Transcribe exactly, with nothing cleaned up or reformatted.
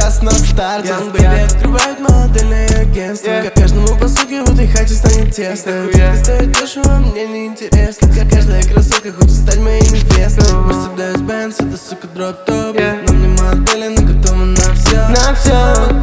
раз на старте. Young Baby открывает модельное агентство, yeah. Каждому по суке в этой хате станет тесно. Детка стоит дешево, мне не интересно. Каждая красотка хочет стать моей невестой. Mercedes Benz, это сука дроп-топ, yeah. Но мне модели, но готова на все. На все.